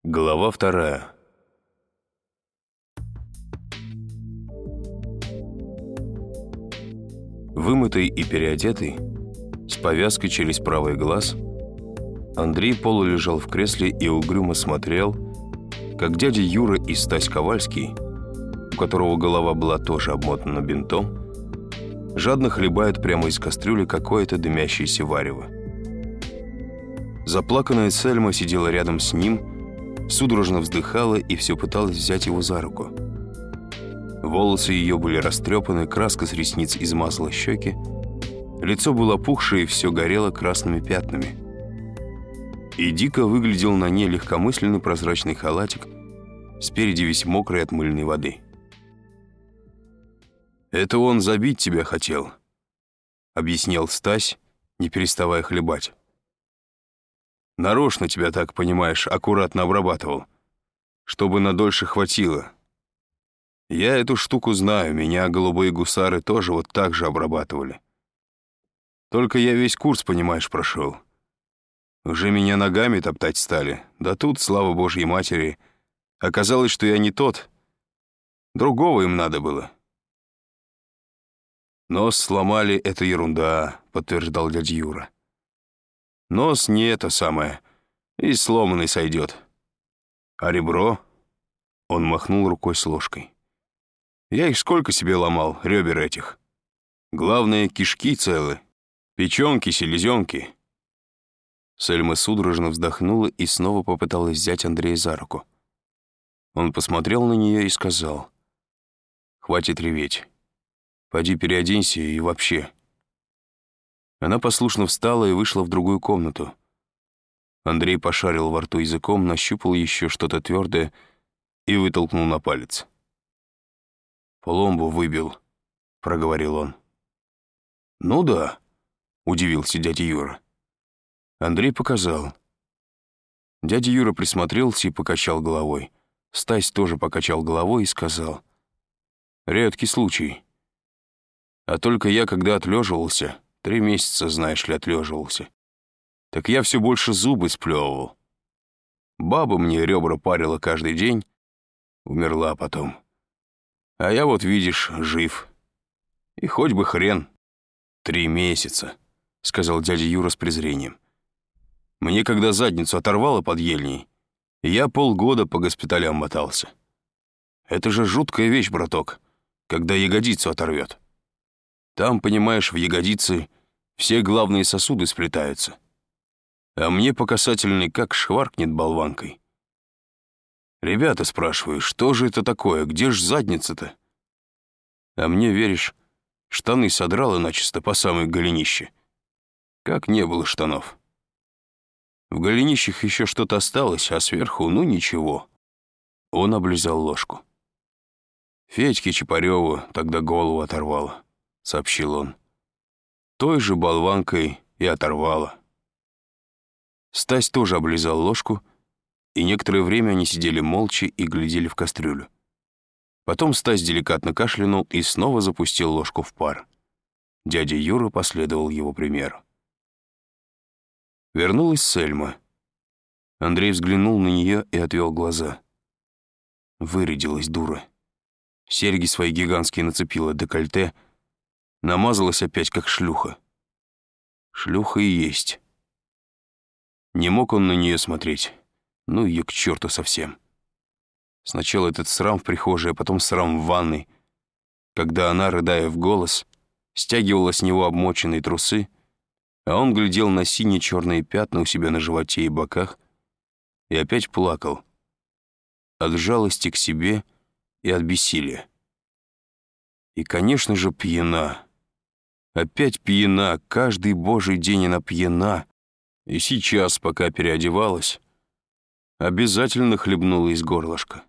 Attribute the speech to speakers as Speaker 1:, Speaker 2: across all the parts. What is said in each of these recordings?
Speaker 1: Глава 2. Вымытый и переодетый, с повязкой через правый глаз, Андрей полулежал в кресле и угрюмо смотрел, как дядя Юра и Стась Ковальский, у которого голова была тоже обмотана бинтом, жадно хлебают прямо из кастрюли какое-то дымящееся варево. Заплаканная Сельма сидела рядом с ним, судорожно вздыхала и все пыталась взять его за руку. Волосы ее были растрепаны, краска с ресниц измазала щеки, лицо было опухшее и все горело красными пятнами. И дико выглядел на ней легкомысленный прозрачный халатик, спереди весь мокрый от мыльной воды. «Это он забить тебя хотел», — объяснял Стась, не переставая хлебать. «Нарочно тебя, так понимаешь, аккуратно обрабатывал, чтобы надольше хватило. Я эту штуку знаю, меня голубые гусары тоже вот так же обрабатывали. Только я весь курс, понимаешь, прошел. Уже меня ногами топтать стали, да тут, слава Божьей Матери, оказалось, что я не тот. Другого им надо было». «Нос сломали — это ерунда», — подтверждал дядя Юра. «Нос не это самое, и сломанный сойдет. А ребро?» — он махнул рукой с ложкой. «Я их сколько себе ломал, ребер этих. Главное, кишки целы, печенки, селезенки». Сельма судорожно вздохнула и снова попыталась взять Андрея за руку. Он посмотрел на нее и сказал: «Хватит реветь. Пойди переоденься и вообще». Она послушно встала и вышла в другую комнату. Андрей пошарил во рту языком, нащупал еще что-то твердое и вытолкнул на палец. «Пломбу выбил», — проговорил он. «Ну да», — удивился дядя Юра. Андрей показал. Дядя Юра присмотрелся и покачал головой. Стась тоже покачал головой и сказал: «Редкий случай. А только я, когда отлеживался, 3 месяца, знаешь ли, отлеживался, так я все больше зубы сплевывал. Баба мне ребра парила каждый день, умерла потом. А я вот, видишь, жив. И хоть бы хрен. 3 месяца», — сказал дядя Юра с презрением. «Мне когда задницу оторвало под ельней, я полгода по госпиталям мотался. Это же жуткая вещь, браток, когда ягодицу оторвет. Там, понимаешь, в ягодице все главные сосуды сплетаются. А мне по касательной как шваркнет болванкой. Ребята, спрашиваю, что же это такое, где ж задница-то? А мне, веришь, штаны содрало начисто по самой голенище. Как не было штанов. В голенищах еще что-то осталось, а сверху, ну ничего». Он облизал ложку. «Федьке Чапареву тогда голову оторвало», — сообщил он. «Той же болванкой и оторвало». Стась тоже облизал ложку, и некоторое время они сидели молча и глядели в кастрюлю. Потом Стась деликатно кашлянул и снова запустил ложку в пар. Дядя Юра последовал его примеру. Вернулась Сельма. Андрей взглянул на нее и отвел глаза. Вырядилась дура. Серьги свои гигантские нацепила, декольте, намазалась опять, как шлюха. Шлюха и есть. Не мог он на нее смотреть. Ну ее к черту совсем. Сначала этот срам в прихожей, а потом срам в ванной, когда она, рыдая в голос, стягивала с него обмоченные трусы, а он глядел на синие-черные пятна у себя на животе и боках и опять плакал. От жалости к себе и от бессилия. И, конечно же, пьяна. Опять пьяна, каждый божий день она пьяна. И сейчас, пока переодевалась, обязательно хлебнула из горлышка.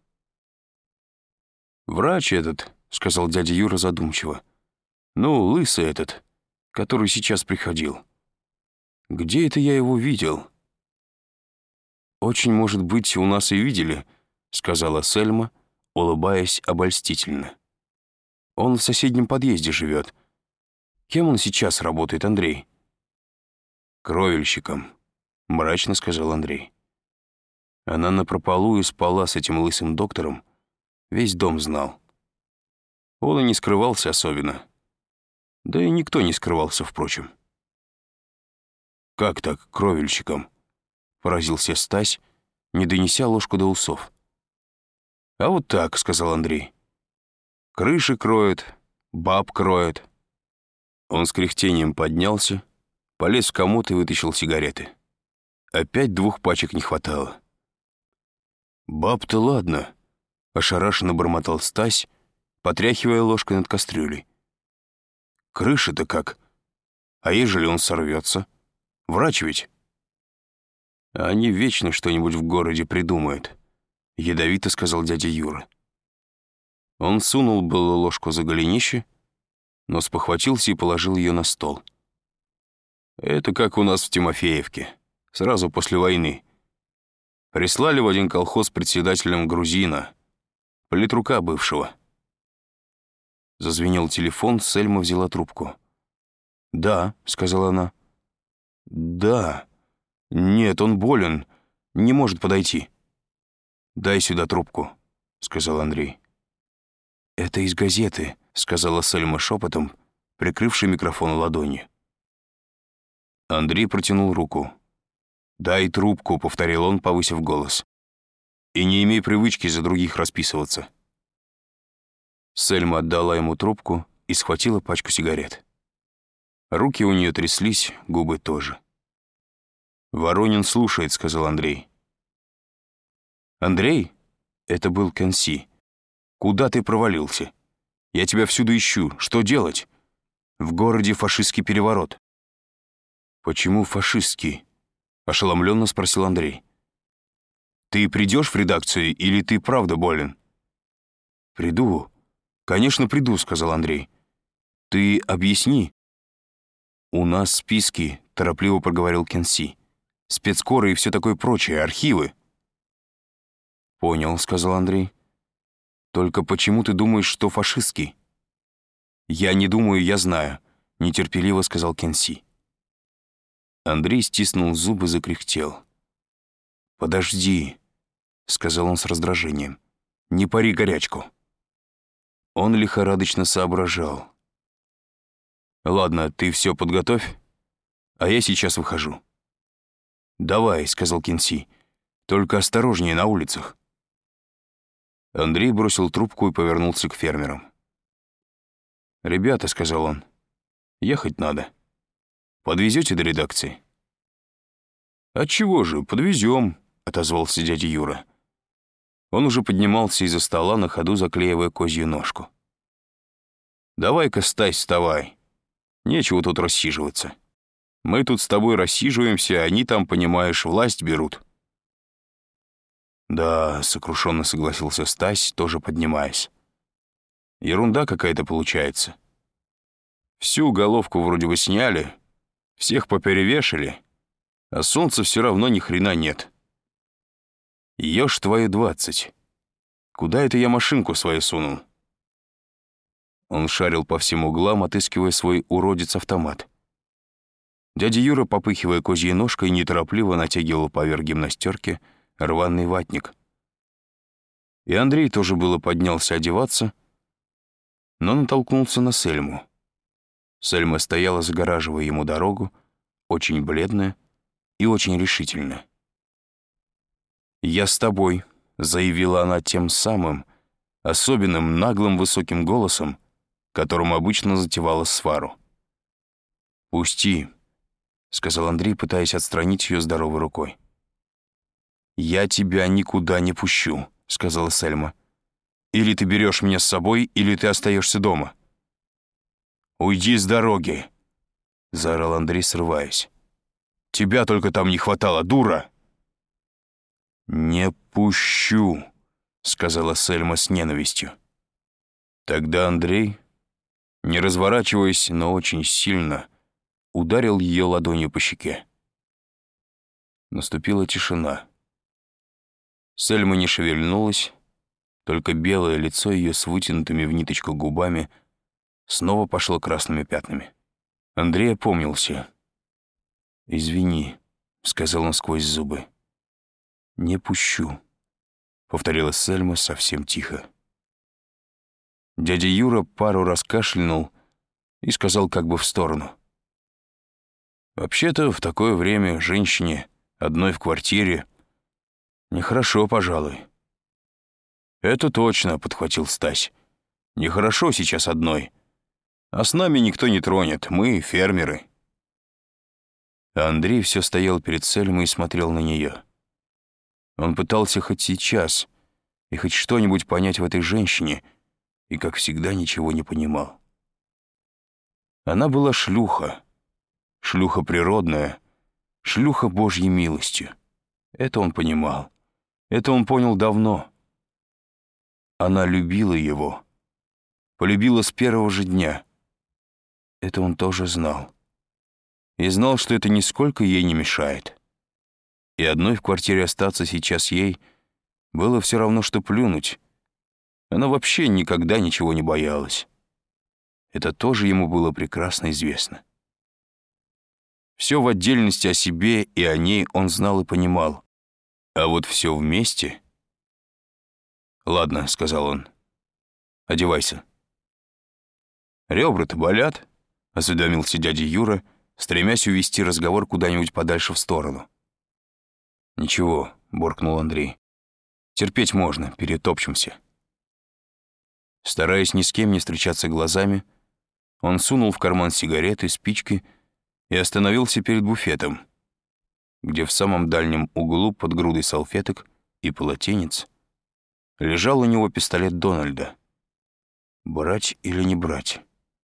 Speaker 1: «Врач этот», — сказал дядя Юра задумчиво, «ну, лысый этот, который сейчас приходил. Где это я его видел?» «Очень, может быть, у нас и видели», — сказала Сельма, улыбаясь обольстительно. «Он в соседнем подъезде живет. Кем он сейчас работает, Андрей?» «Кровельщиком», — мрачно сказал Андрей. Она напропалую спала с этим лысым доктором, весь дом знал. Он и не скрывался особенно. Да и никто не скрывался, впрочем. «Как так, кровельщиком?» — поразился Стась, не донеся ложку до усов. «А вот так», — сказал Андрей. «Крыши кроет, баб кроет». Он с кряхтением поднялся, полез в комод и вытащил сигареты. Опять 2 пачек не хватало. «Баб-то ладно», — ошарашенно бормотал Стась, потряхивая ложкой над кастрюлей. «Крыша-то как? А ежели он сорвется? Врач ведь?» «Они вечно что-нибудь в городе придумают», — ядовито сказал дядя Юра. Он сунул было ложку за голенище, но спохватился и положил ее на стол. «Это как у нас в Тимофеевке, сразу после войны. Прислали в один колхоз председателем грузина, политрука бывшего». Зазвенел телефон, Сельма взяла трубку. «Да», — сказала она. «Да. Нет, он болен, не может подойти». «Дай сюда трубку», — сказал Андрей. «Это из газеты», — сказала Сельма шепотом, прикрывший микрофон ладонью. Андрей протянул руку. «Дай трубку», — повторил он, повысив голос. «И не имей привычки за других расписываться». Сельма отдала ему трубку и схватила пачку сигарет. Руки у нее тряслись, губы тоже. «Воронин слушает», — сказал Андрей. «Андрей?» — это был Кенси. «Куда ты провалился? Я тебя всюду ищу. Что делать? В городе фашистский переворот». «Почему фашистский?» — ошеломленно спросил Андрей. «Ты придешь в редакцию или ты правда болен?» «Приду. Конечно, приду», — сказал Андрей. «Ты объясни». «У нас списки», — торопливо проговорил Кенси. «Спецкоры и все такое прочее, архивы». «Понял», — сказал Андрей. «Только почему ты думаешь, что фашистский?» «Я не думаю, я знаю», — нетерпеливо сказал Кенси. Андрей стиснул зубы, закряхтел. «Подожди», — сказал он с раздражением. «Не пари горячку». Он лихорадочно соображал. «Ладно, ты все подготовь, а я сейчас выхожу». «Давай», — сказал Кенси, — «только осторожнее на улицах». Андрей бросил трубку и повернулся к фермерам. «Ребята», — сказал он, — «ехать надо. Подвезете до редакции?» «Отчего же, подвезем», — отозвался дядя Юра. Он уже поднимался из-за стола, на ходу заклеивая козью ножку. «Давай-ка, Стась, вставай. Нечего тут рассиживаться. Мы тут с тобой рассиживаемся, а они там, понимаешь, власть берут». «Да», — сокрушенно согласился Стась, тоже поднимаясь. «Ерунда какая-то получается. Всю головку вроде бы сняли, всех поперевешали, а солнца все равно ни хрена нет. Ешь твою 20. Куда это я машинку свою сунул?» Он шарил по всем углам, отыскивая свой уродец-автомат. Дядя Юра, попыхивая козьей ножкой, неторопливо натягивал поверх гимнастерки рваный ватник. И Андрей тоже было поднялся одеваться, но натолкнулся на Сельму. Сельма стояла, загораживая ему дорогу, очень бледная и очень решительная. «Я с тобой», — заявила она тем самым, особенным наглым высоким голосом, которым обычно затевала свару. «Пусти», — сказал Андрей, пытаясь отстранить ее здоровой рукой. «Я тебя никуда не пущу», — сказала Сельма. «Или ты берешь меня с собой, или ты остаешься дома». «Уйди с дороги», — заорал Андрей, срываясь. «Тебя только там не хватало, дура!» «Не пущу», — сказала Сельма с ненавистью. Тогда Андрей, не разворачиваясь, но очень сильно, ударил ее ладонью по щеке. Наступила тишина. Сельма не шевельнулась, только белое лицо ее с вытянутыми в ниточку губами снова пошло красными пятнами. Андрей опомнился. «Извини», — сказал он сквозь зубы. «Не пущу», — повторила Сельма совсем тихо. Дядя Юра пару раз кашлянул и сказал как бы в сторону. «Вообще-то в такое время женщине одной в квартире нехорошо, пожалуй». «Это точно», — подхватил Стась. «Нехорошо сейчас одной. А с нами никто не тронет, мы фермеры». А Андрей все стоял перед Сельмой и смотрел на нее. Он пытался хоть сейчас и хоть что-нибудь понять в этой женщине, и, как всегда, ничего не понимал. Она была шлюха. Шлюха природная, шлюха Божьей милостью. Это он понимал. Это он понял давно. Она любила его. Полюбила с первого же дня. Это он тоже знал. И знал, что это нисколько ей не мешает. И одной в квартире остаться сейчас ей было все равно, что плюнуть. Она вообще никогда ничего не боялась. Это тоже ему было прекрасно известно. Все в отдельности о себе и о ней он знал и понимал. А вот все вместе... «Ладно», — сказал он, — «одевайся». «Ребра-то болят?» — осведомился дядя Юра, стремясь увести разговор куда-нибудь подальше в сторону. «Ничего», — буркнул Андрей. «Терпеть можно, перетопчемся». Стараясь ни с кем не встречаться глазами, он сунул в карман сигареты, спички и остановился перед буфетом, где в самом дальнем углу под грудой салфеток и полотенец лежал у него пистолет Дональда. Брать или не брать?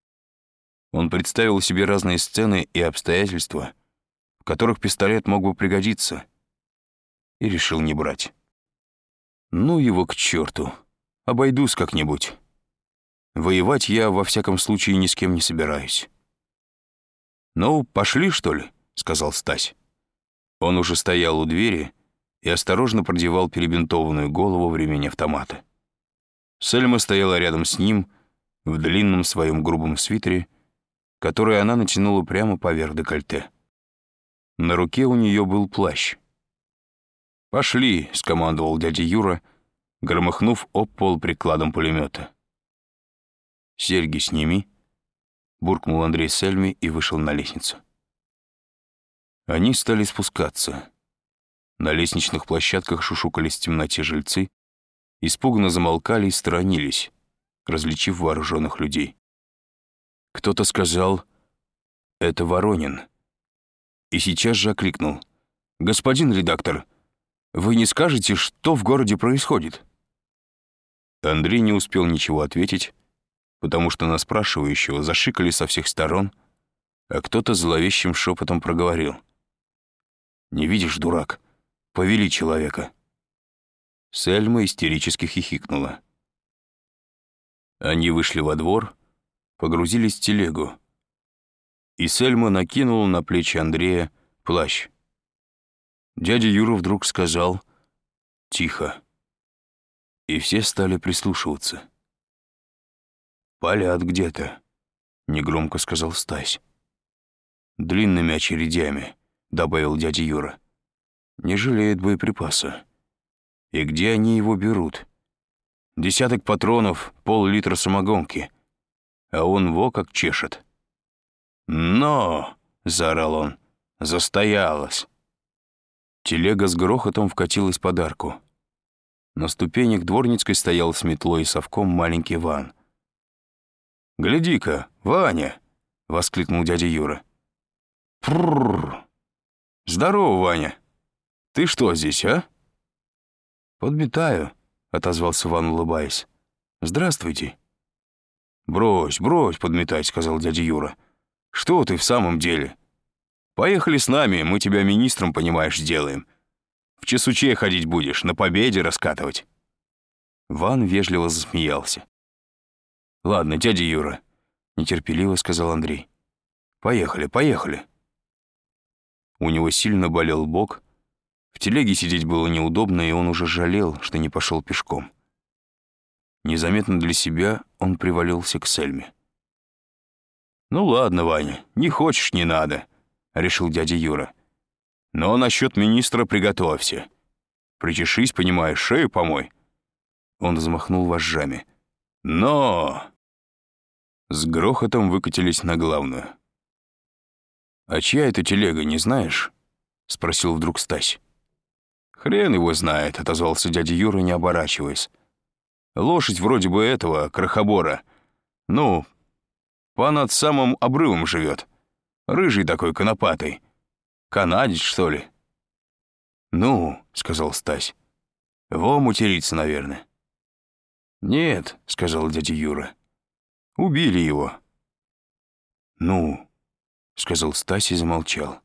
Speaker 1: Он представил себе разные сцены и обстоятельства, в которых пистолет мог бы пригодиться, и решил не брать. Ну его к черту, обойдусь как-нибудь. Воевать я, во всяком случае, ни с кем не собираюсь. «Ну, пошли, что ли?» — сказал Стась. Он уже стоял у двери и осторожно продевал перебинтованную голову в ремень автомата. Сельма стояла рядом с ним в длинном своем грубом свитере, который она натянула прямо поверх декольте. На руке у нее был плащ. «Пошли», — скомандовал дядя Юра, громыхнув об пол прикладом пулемета. «Серьги сними», — буркнул Андрей Сельме и вышел на лестницу. Они стали спускаться. На лестничных площадках шушукались в темноте жильцы, испуганно замолкали и сторонились, различив вооруженных людей. Кто-то сказал «Это Воронин». И сейчас же окликнул: «Господин редактор, вы не скажете, что в городе происходит?» Андрей не успел ничего ответить, потому что на спрашивающего зашикали со всех сторон, а кто-то зловещим шепотом проговорил: «Не видишь, дурак, повели человека». Сельма истерически хихикнула. Они вышли во двор, погрузились в телегу, и Сельма накинула на плечи Андрея плащ. Дядя Юра вдруг сказал «Тихо», и все стали прислушиваться. «Палят где-то», — негромко сказал Стась. «Длинными очередями», — добавил дядя Юра. «Не жалеет боеприпаса. И где они его берут? Десяток патронов, пол-литра самогонки. А он во как чешет». «Но!» — заорал он. «Застоялась!» Телега с грохотом вкатилась под арку. На ступенях дворницкой стоял с метлой и совком маленький Ван. «Гляди-ка, Ваня!» — воскликнул дядя Юра. «Пррррр! Здорово, Ваня! Ты что здесь, а?» «Подметаю», — отозвался Ван, улыбаясь. «Здравствуйте». «Брось, брось подметать», — сказал дядя Юра. «Что ты в самом деле? Поехали с нами, мы тебя министром, понимаешь, сделаем. В Чесуче ходить будешь, на победе раскатывать». Ван вежливо засмеялся. «Ладно, дядя Юра», — нетерпеливо сказал Андрей. «Поехали, поехали». У него сильно болел бок, в телеге сидеть было неудобно, и он уже жалел, что не пошел пешком. Незаметно для себя он привалился к Сельме. «Ну ладно, Ваня, не хочешь — не надо», — решил дядя Юра. «Но насчет министра приготовься. Причешись, понимаешь, шею помой». Он взмахнул вожжами. «Но!» С грохотом выкатились на главную. «А чья это телега, не знаешь?» — спросил вдруг Стась. «Хрен его знает», — отозвался дядя Юра, не оборачиваясь. «Лошадь вроде бы этого, крохобора. Ну, над самым обрывом живет. Рыжий такой, конопатый. Канадец, что ли?» «Ну», — сказал Стась, — «во материться, наверное». «Нет», — сказал дядя Юра, — «убили его». «Ну», — сказал Стась и замолчал.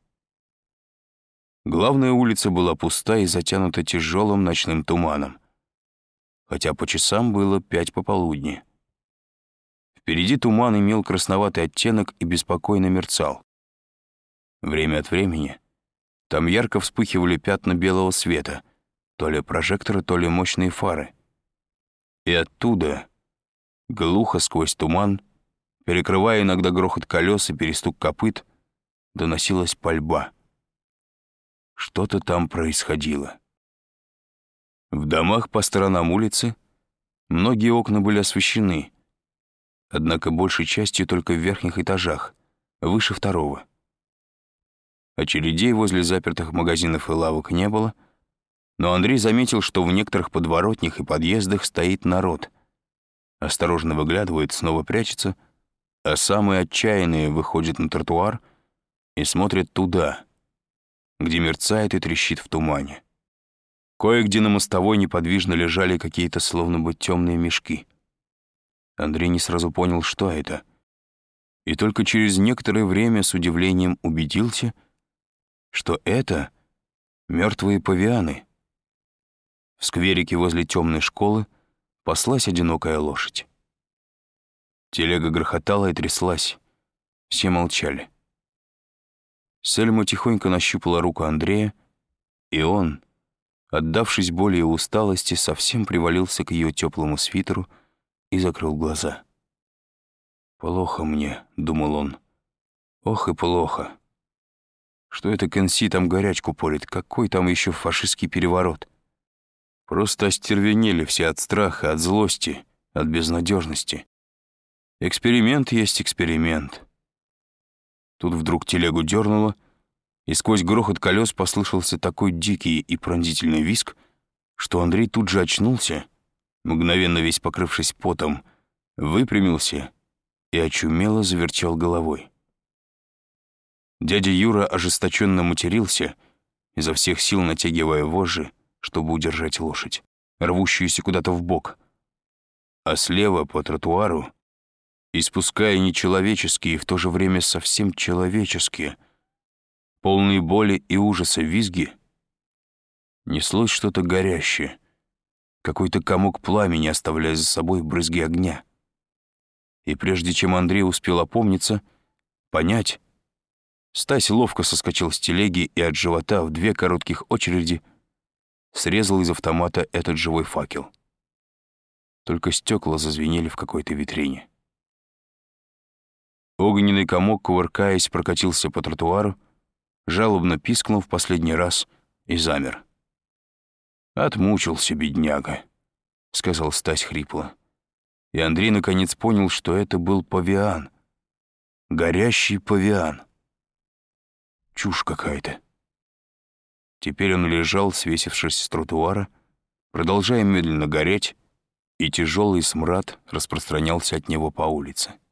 Speaker 1: Главная улица была пуста и затянута тяжелым ночным туманом, хотя по часам было 5 пополудни. Впереди туман имел красноватый оттенок и беспокойно мерцал. Время от времени там ярко вспыхивали пятна белого света, то ли прожекторы, то ли мощные фары. И оттуда, глухо сквозь туман, перекрывая иногда грохот колес и перестук копыт, доносилась пальба. Что-то там происходило. В домах по сторонам улицы многие окна были освещены, однако большей частью только в верхних этажах, выше 2-го. Очередей возле запертых магазинов и лавок не было, но Андрей заметил, что в некоторых подворотнях и подъездах стоит народ. Осторожно выглядывает, снова прячется, а самые отчаянные выходят на тротуар и смотрят туда, где мерцает и трещит в тумане. Кое-где на мостовой неподвижно лежали какие-то словно бы темные мешки. Андрей не сразу понял, что это, и только через некоторое время с удивлением убедился, что это мертвые павианы. В скверике возле темной школы паслась одинокая лошадь. Телега грохотала и тряслась. Все молчали. Сельма тихонько нащупала руку Андрея, и он, отдавшись боли и усталости, совсем привалился к ее теплому свитеру и закрыл глаза. «Плохо мне», — думал он. «Ох и плохо. Что это Кэнси там горячку порит? Какой там еще фашистский переворот? Просто остервенели все от страха, от злости, от безнадежности. Эксперимент есть эксперимент». Тут вдруг телегу дернуло, и сквозь грохот колес послышался такой дикий и пронзительный визг, что Андрей тут же очнулся, мгновенно весь покрывшись потом, выпрямился и очумело завертел головой. Дядя Юра ожесточенно матерился, изо всех сил натягивая вожжи, чтобы удержать лошадь, рвущуюся куда-то вбок. А слева по тротуару, испуская нечеловеческие и в то же время совсем человеческие, полные боли и ужаса визги, неслось что-то горящее, какой-то комок пламени, оставляя за собой брызги огня. И прежде чем Андрей успел опомниться, понять, Стась ловко соскочил с телеги и от живота в 2 коротких очереди срезал из автомата этот живой факел. Только стекла зазвенели в какой-то витрине. Огненный комок, кувыркаясь, прокатился по тротуару, жалобно пискнул в последний раз и замер. «Отмучился, бедняга», — сказал Стась хрипло. И Андрей наконец понял, что это был павиан. Горящий павиан. Чушь какая-то. Теперь он лежал, свесившись с тротуара, продолжая медленно гореть, и тяжелый смрад распространялся от него по улице.